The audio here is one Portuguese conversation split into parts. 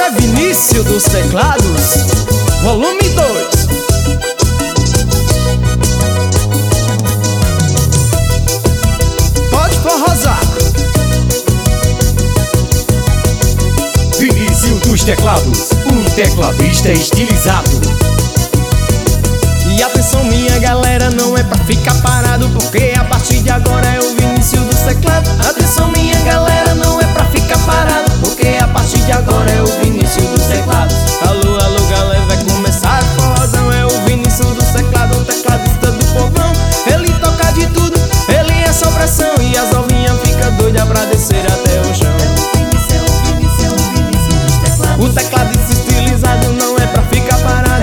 é Vinícius dos Teclados, volume 2. Pode forrosar. Vinícius dos Teclados, um tecladista estilizado. E atenção minha galera, não é pra ficar parado, porque a partir de agora é o Vinícius dos Teclados. Atenção minha galera, não é pra ficar parado, porque a partir de agora é o Vinícius dos Teclados. Alô, alô galera, vai começar a forrozão. É o Vinícius dos Teclados, o tecladista do povão. Ele toca de tudo, ele é só pressão, e as ovinhas ficam doidas pra descer até o chão. O tecladista estilizado não é pra ficar parado.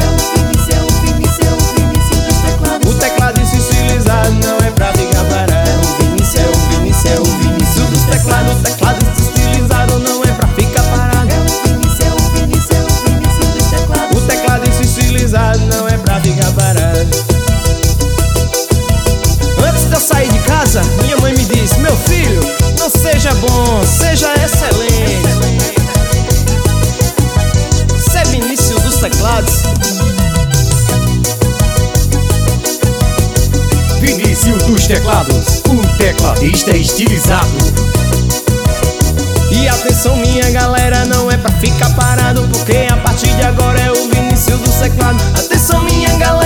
O tecladista estilizado não é pra ficar parado. O Vinícius dos Teclados. O tecladista estilizado não é pra ficar parado. O tecladista estilizado não é pra ficar parado. Antes de eu sair de casa, minha mãe me disse: meu filho, não seja bom, seja excelente. Você é Vinícius dos Teclados. Vinícius dos Teclados, um tecladista estilizado. E atenção minha galera, não é pra ficar parado, porque a partir de agora é o Vinícius dos Teclados. Atenção minha galera,